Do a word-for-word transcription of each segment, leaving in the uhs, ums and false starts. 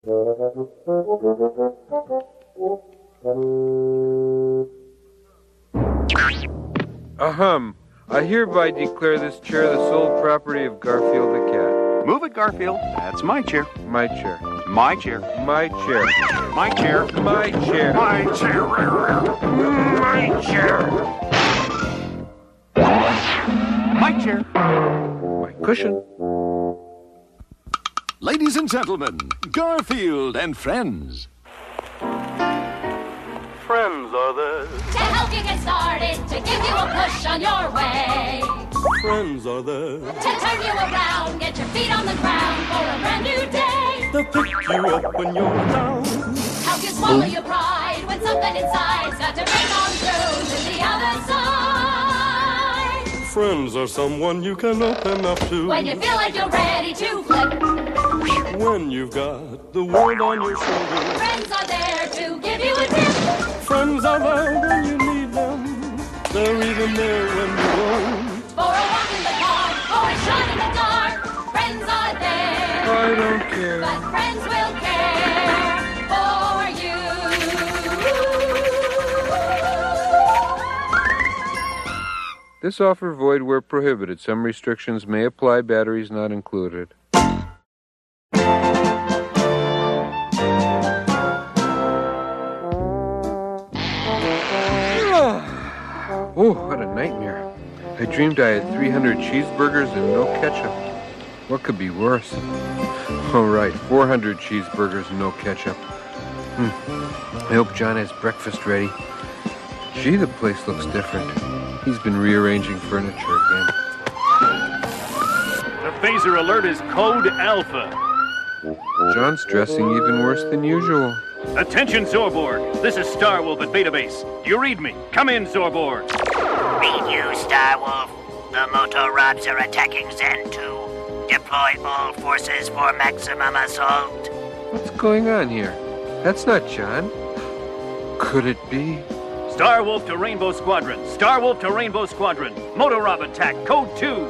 Ahem. I hereby declare this chair the sole property of Garfield the cat. Move it, Garfield. That's my chair. My chair. My chair. My chair. My chair. My chair. My chair. My chair. My chair. My cushion. Ladies and gentlemen, Garfield and friends. Friends are there to help you get started, to give you a push on your way. Friends are there to turn you around, get your feet on the ground for a brand new day. to pick you up when you're down. Help you swallow your pride when something inside's got to break on through to the other side. Friends are someone you can open up to When you feel like you're ready to flip. when you've got the world on your shoulders. Friends are there to give you a tip. Friends are there when you need them. They're even there when you don't. For a walk in the park, or a shot in the dark. Friends are there. I don't care. But friends will care for you. This offer void where prohibited. Some restrictions may apply. Batteries not included. Oh, what a nightmare. I dreamed I had three hundred cheeseburgers and no ketchup. What could be worse? Oh, right, four hundred cheeseburgers and no ketchup. Hmm. I hope John has breakfast ready. Gee, the place looks different. He's been rearranging furniture again. The phaser alert is code Alpha. John's dressing even worse than usual. Attention, Zorborg. This is Starwolf at Beta Base. You read me. Come in, Zorborg. Read you, Starwolf. The Motorobs are attacking Zen two. Deploy all forces for maximum assault. What's going on here? That's not John. Could it be? Starwolf to Rainbow Squadron. Starwolf to Rainbow Squadron. Motorob attack. Code two.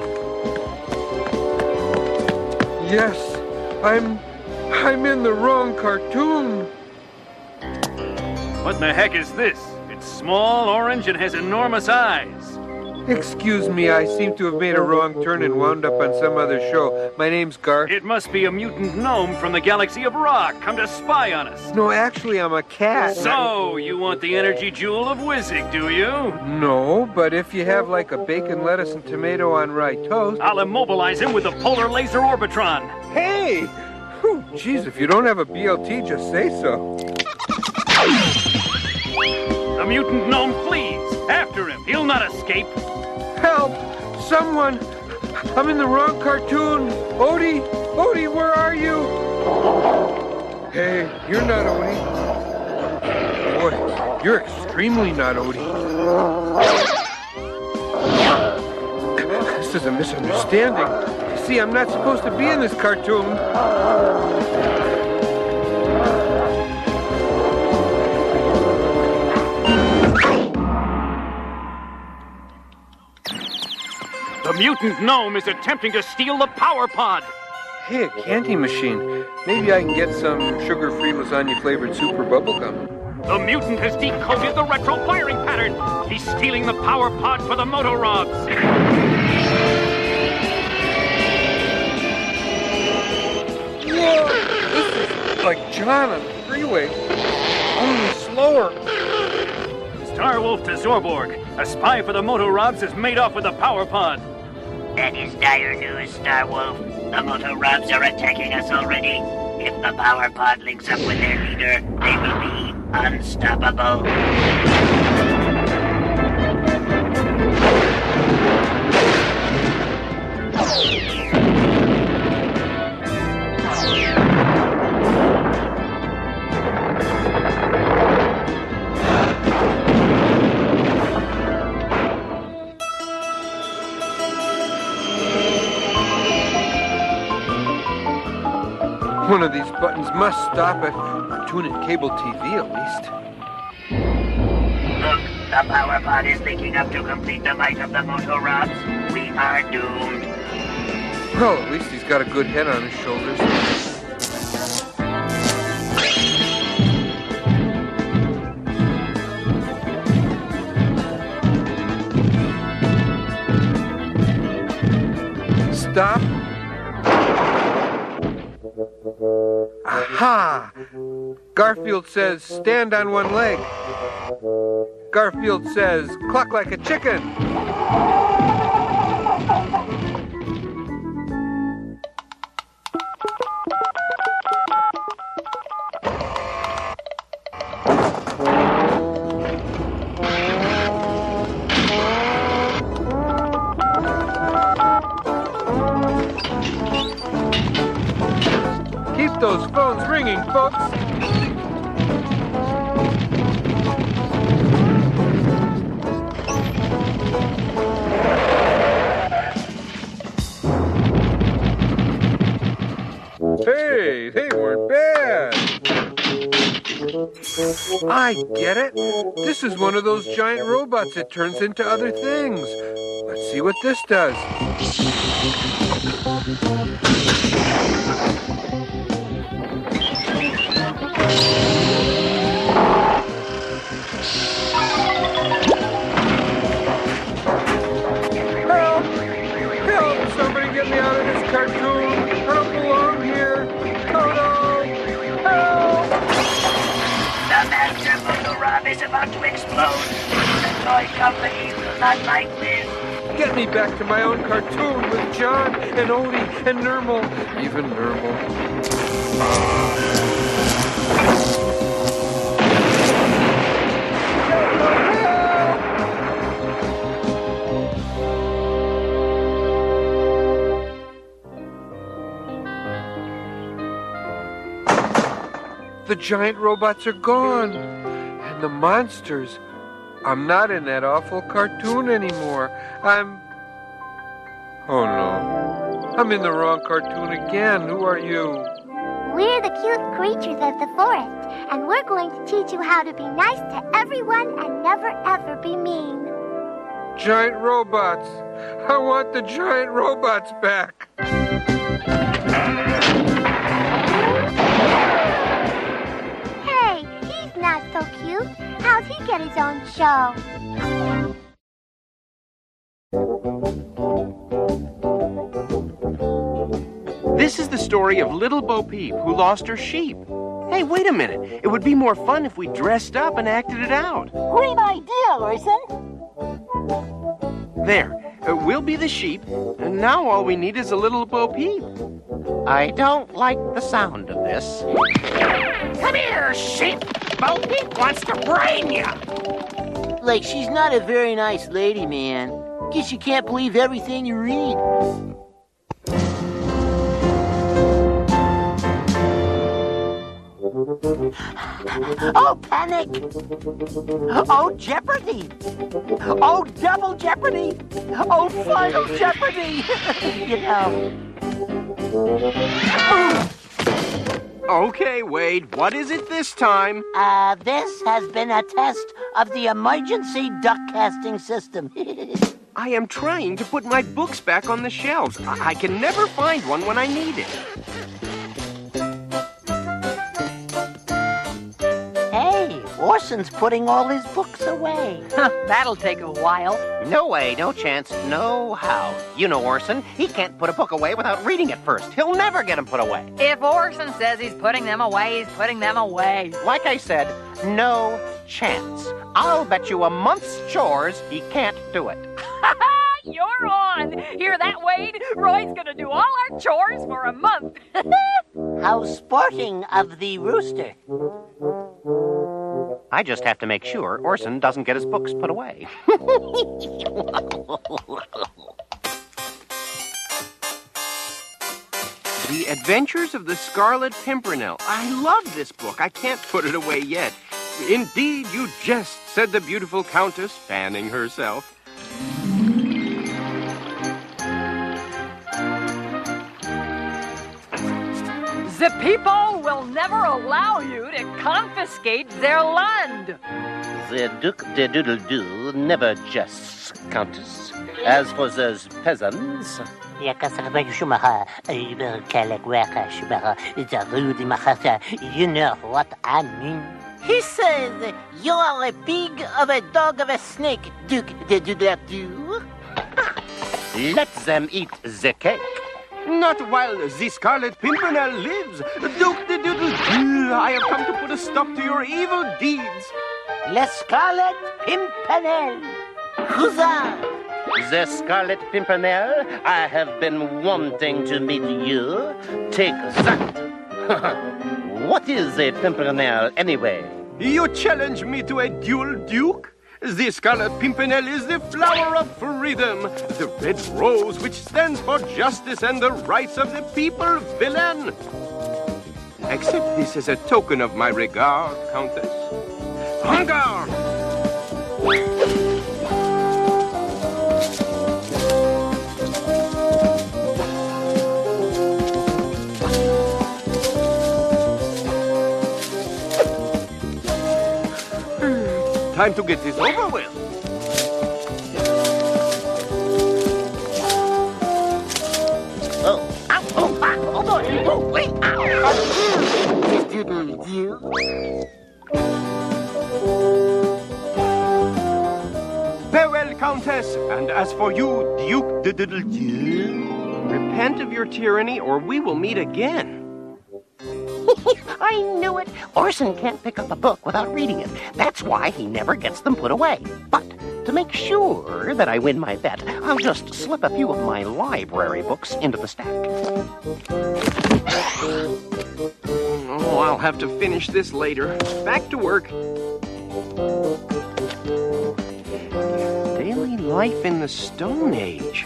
Yes, I'm... I'm in the wrong cartoon. What in the heck is this? It's small, orange, and has enormous eyes. Excuse me, I seem to have made a wrong turn and wound up on some other show. My name's Gar... It must be a mutant gnome from the galaxy of Rock, come to spy on us. No, actually, I'm a cat. So, you want the energy jewel of Wizzig, do you? No, but if you have like a bacon, lettuce, and tomato on rye toast... I'll immobilize him with the Polar Laser Orbitron. Hey! Whew, geez, if you don't have a B L T, just say so. The mutant gnome flees. After him. He'll not escape. Help! Someone! I'm in the wrong cartoon! Odie! Odie, where are you? Hey, you're not Odie. Boy, you're extremely not Odie. This is a misunderstanding. See, I'm not supposed to be in this cartoon. The mutant gnome is attempting to steal the power pod. Hey, a candy machine. Maybe I can get some sugar-free lasagna-flavored super bubblegum. The mutant has decoded the retro firing pattern. He's stealing the power pod for the Motorobs. Whoa! This is like John on the freeway. Only slower. Starwolf to Zorborg. A spy for the Motorobs has made off with the power pod. That is dire news, Starwolf. The Motorobs are attacking us already. If the power pod links up with their leader, they will be unstoppable. One of these buttons must stop it, or tune in cable T V at least. Look, the power pod is linking up to complete the might of the Motorobs. We are doomed. Well, at least he's got a good head on his shoulders. Aha! Garfield says, stand on one leg. Garfield says, cluck like a chicken. Keep those phones ringing, folks. Hey, they weren't bad. I get it. This is one of those giant robots that turns into other things. Let's see what this does. Help! Help! Somebody get me out of this cartoon. I don't belong here. Oh no! Help! The master Motorab is about to explode. The toy company will not like this. Get me back to my own cartoon with John and Odie and Nermal. Even Nermal. The giant robots are gone. And the monsters. I'm not in that awful cartoon anymore. I'm... Oh no. I'm in the wrong cartoon again. Who are you? We're the cute creatures of the forest, and we're going to teach you how to be nice to everyone and never ever be mean. Giant robots. I want the giant robots back. Hey, he's not so cute. How'd he get his own show? This is the story of Little Bo Peep, who lost her sheep. Hey, wait a minute. It would be more fun if we dressed up and acted it out. Great idea, Orson. There. Uh, we'll be the sheep, and now all we need is a little Bo Peep. I don't like the sound of this. Come here, sheep! Bo Peep wants to brain you! Like she's not a very nice lady, man. Guess you can't believe everything you read. Oh, panic! Oh, Jeopardy! Oh, double Jeopardy! Oh, final Jeopardy! You know. Okay, Wade, what is it this time? Uh, this has been a test of the emergency duck casting system. I am trying to put my books back on the shelves. I, I can never find one when I need it. Hey, Orson's putting all his books away. That'll take a while. No way, no chance, no how. You know Orson, he can't put a book away without reading it first. He'll never get them put away. If Orson says he's putting them away, he's putting them away. Like I said, no chance. I'll bet you a month's chores he can't do it. You're on. Hear that, Wade? Roy's gonna do all our chores for a month. How sporting of the rooster. I just have to make sure Orson doesn't get his books put away. The Adventures of the Scarlet Pimpernel. I love this book. I can't put it away yet. Indeed, you jest, said the beautiful Countess, fanning herself. The people will never allow you to confiscate their land. The Duc de Doodle-Doo never jests, Countess. As for those peasants... You know what I mean. He says, you're a pig of a dog of a snake, Duc de Doodle-Doo. Let them eat the cake. Not while the Scarlet Pimpernel lives. Duke de Doodle Doo, I have come to put a stop to your evil deeds. Le Scarlet Pimpernel. Huzzah! The Scarlet Pimpernel, I have been wanting to meet you. Take that. What is a Pimpernel, anyway? You challenge me to a duel, Duke? The Scarlet Pimpernel is the flower of freedom, the red rose which stands for justice and the rights of the people, villain. Accept this as a token of my regard, Countess. En garde! Time to get this over with. Oh, ow, oh, ah, oh boy, oh, wait, ow. Doodle doo. Farewell, Countess, and as for you, Duke de Doodle Doo, repent of your tyranny or we will meet again. I knew it. Orson can't pick up a book without reading it. That's why he never gets them put away. But to make sure that I win my bet, I'll just slip a few of my library books into the stack. Oh, I'll have to finish this later. Back to work. Daily life in the Stone Age.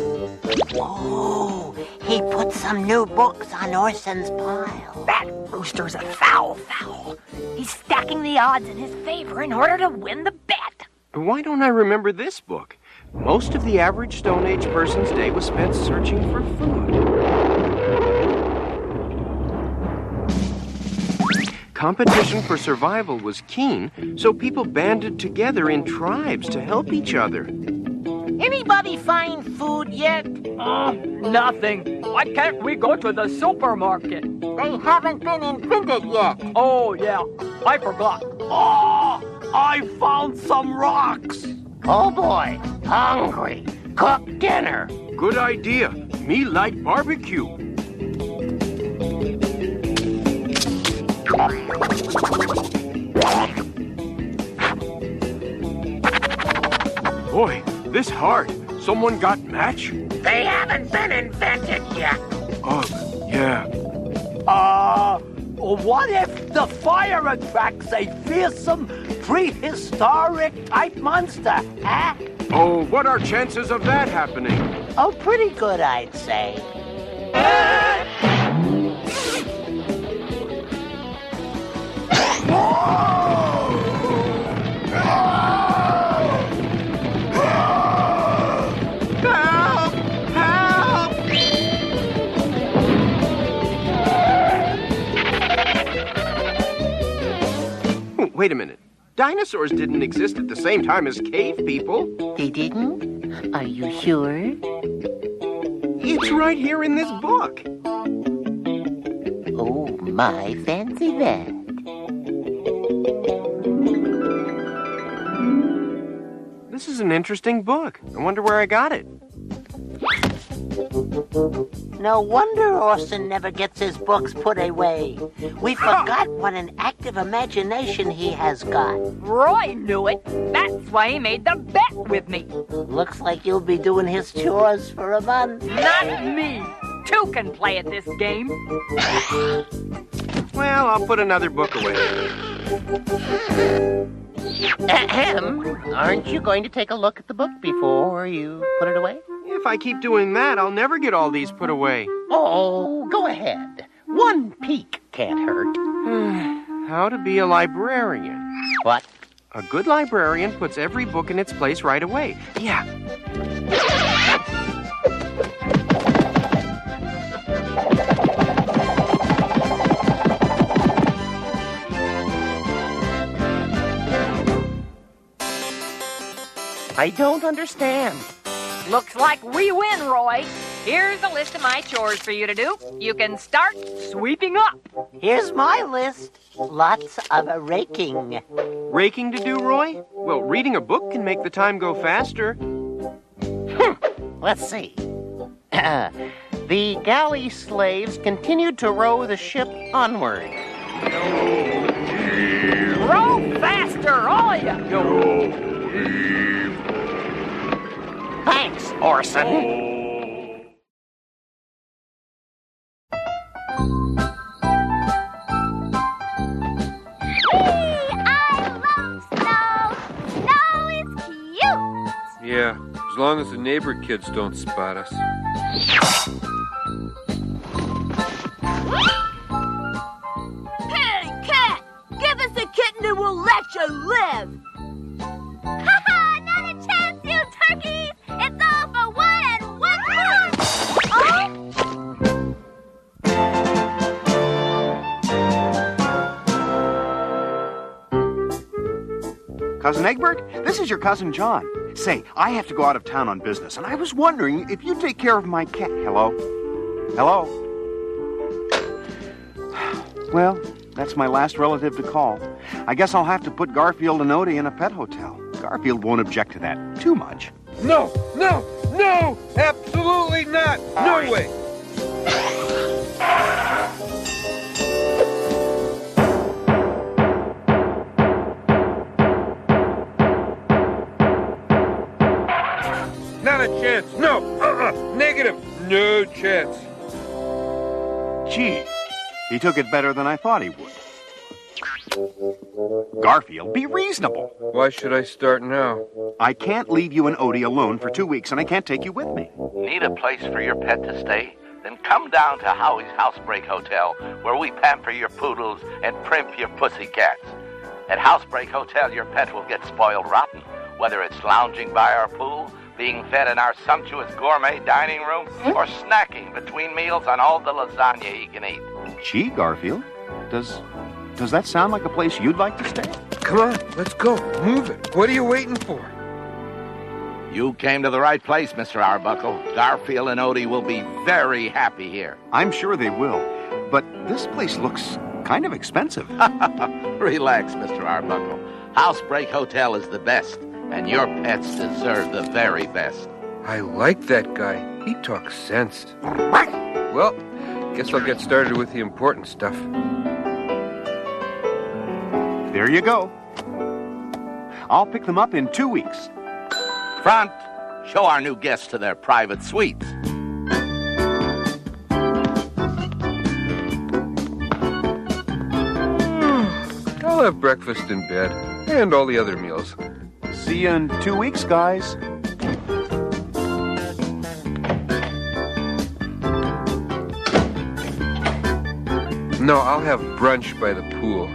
Oh, he put some new books on Orson's pile. That rooster's a foul foul. He's stacking the odds in his favor in order to win the bet. Why don't I remember this book? Most of the average Stone Age person's day was spent searching for food. Competition for survival was keen, so people banded together in tribes to help each other. Anybody find food yet? Uh, nothing. Why can't we go to the supermarket? They haven't been invented yet. Oh, yeah. I forgot. Oh, I found some rocks. Oh boy, hungry. Cook dinner. Good idea. Me like barbecue. Boy, this hard. Someone got match? They haven't been invented yet. Oh, yeah. Uh, what if the fire attracts a fearsome, prehistoric type monster, huh? Oh, what are chances of that happening? Oh, pretty good, I'd say. Wait a minute. Dinosaurs didn't exist at the same time as cave people. They didn't? Are you sure? It's right here in this book. Oh, my, fancy that. This is an interesting book. I wonder where I got it. No wonder Orson never gets his books put away. We forgot what an active imagination he has got. Roy knew it. That's why he made the bet with me. Looks like you'll be doing his chores for a month. Not me. Two can play at this game. Well, I'll put another book away. Ahem. Aren't you going to take a look at the book before you put it away? If I keep doing that, I'll never get all these put away. Oh, go ahead. One peek can't hurt. How to be a librarian. What? A good librarian puts every book in its place right away. Yeah. I don't understand. Looks like we win, Roy. Here's a list of my chores for you to do. You can start sweeping up. Here's my list. Lots of a raking. Raking to do, Roy? Well, reading a book can make the time go faster. Let's see. The galley slaves continued to row the ship onward. Row faster, all of you! Thanks, Orson. Yeah, as long as the neighbor kids don't spot us. Hey, cat! Give us a kitten and we'll let you live! Ha ha! Not a chance, you turkeys! It's all for one and one punch! Oh? Cousin Egbert, this is your cousin John. Say, I have to go out of town on business, and I was wondering if you'd take care of my cat. Hello? Hello? Well, that's my last relative to call. I guess I'll have to put Garfield and Odie in a pet hotel. Garfield won't object to that too much. No, no, no! Absolutely not! No way! Not a chance. No. Uh-uh. Negative. No chance. Gee, he took it better than I thought he would. Garfield, be reasonable. Why should I start now? I can't leave you and Odie alone for two weeks, and I can't take you with me. Need a place for your pet to stay? Then come down to Howie's Housebreak Hotel, where we pamper your poodles and primp your pussycats. At Housebreak Hotel, your pet will get spoiled rotten, whether it's lounging by our pool, being fed in our sumptuous gourmet dining room, or snacking between meals on all the lasagna he can eat. Gee, Garfield, does does that sound like a place you'd like to stay? Come on, let's go. Move it. What are you waiting for? You came to the right place, Mister Arbuckle. Garfield and Odie will be very happy here. I'm sure they will, but this place looks kind of expensive. Relax, Mister Arbuckle. Housebreak Hotel is the best, and your pets deserve the very best. I like that guy. He talks sense. Well, guess I'll get started with the important stuff. There you go. I'll pick them up in two weeks. Front, show our new guests to their private suites. I'll have breakfast in bed, and all the other meals. See you in two weeks, guys. No, I'll have brunch by the pool.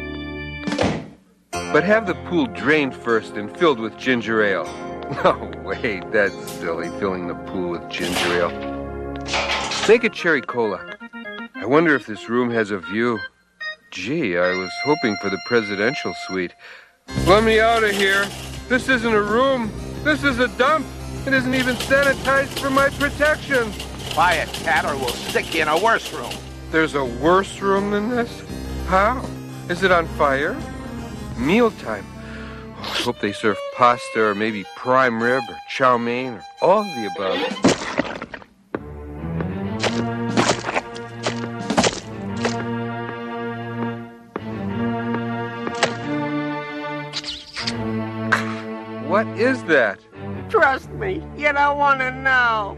But have the pool drained first and filled with ginger ale. No, wait, that's silly, filling the pool with ginger ale. Make it cherry cola. I wonder if this room has a view. Gee, I was hoping for the presidential suite. Let me out of here. This isn't a room. This is a dump. It isn't even sanitized for my protection. Quiet, cat, or we'll stick you in a worse room. There's a worse room than this? How? Is it on fire? Mealtime. Oh, I hope they serve pasta or maybe prime rib or chow mein or all of the above. What is that? Trust me, you don't want to know.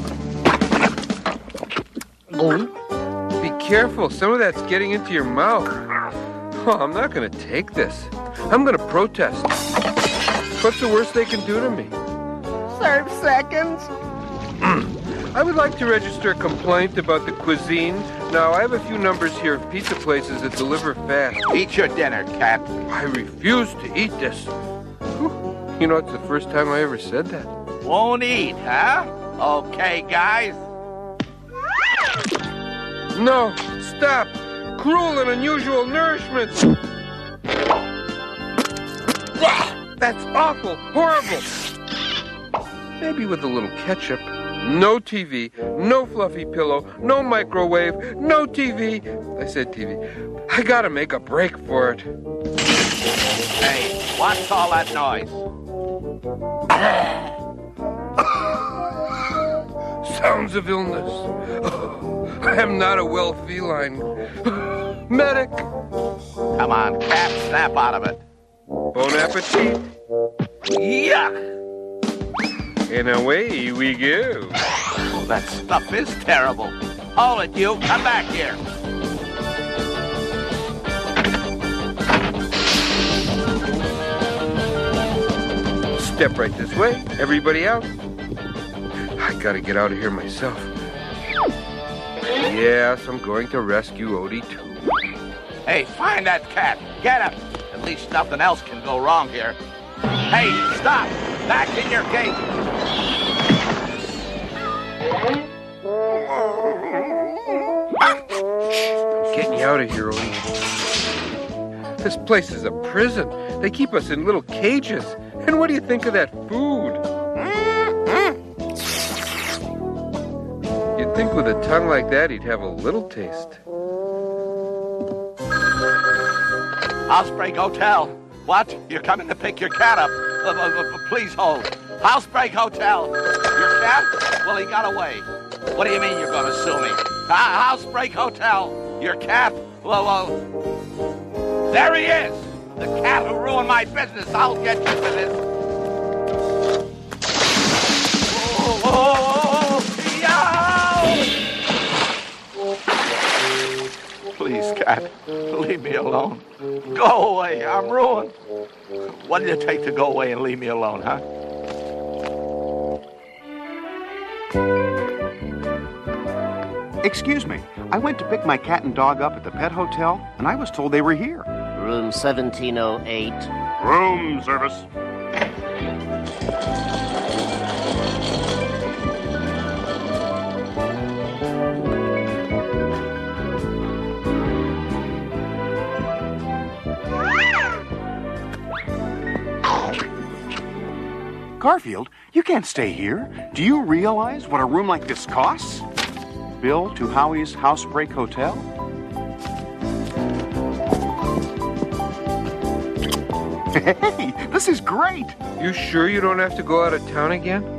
Be careful. Some of that's getting into your mouth. Oh, I'm not going to take this. I'm going to protest. What's the worst they can do to me? Serve seconds. I would like to register a complaint about the cuisine. Now, I have a few numbers here of pizza places that deliver fast. Eat your dinner, cat. I refuse to eat this. Whew. You know, it's the first time I ever said that. Won't eat, huh? Okay, guys. No, stop. Cruel and unusual nourishment. That's awful, horrible. Maybe with a little ketchup. No T V, no fluffy pillow, no microwave, no T V. I said T V. I gotta make a break for it. Hey, what's all that noise? Sounds of illness. Oh, I am not a well feline. Medic! Come on, Cap, snap out of it. Bon appetit. Yuck! And away we go. Oh, that stuff is terrible. Hold it, you. Come back here. Step right this way. Everybody out. I gotta get out of here myself. Yes, I'm going to rescue Odie too. Hey, find that cat. Get him. At least nothing else can go wrong here. Hey, stop. Back in your gate. I'm getting you out of here, Odie. This place is a prison. They keep us in little cages. And what do you think of that food? You'd think with a tongue like that he'd have a little taste. Housebreak Hotel. What? You're coming to pick your cat up? Uh, uh, uh, please hold. Housebreak Hotel. Your cat? Well, he got away. What do you mean you're going to sue me? Ha- Housebreak Hotel. Your cat? Well, well, there he is. The cat who ruined my business. I'll get you for this. Oh, oh, oh, oh, please, cat, leave me alone. Go away. I'm ruined. What did it take to go away and leave me alone, huh? Excuse me. I went to pick my cat and dog up at the pet hotel, and I was told they were here. Room seventeen oh eight. Room service. Garfield, you can't stay here. Do you realize what a room like this costs? Bill to Howie's Housebreak Hotel? Hey, this is great. You sure you don't have to go out of town again?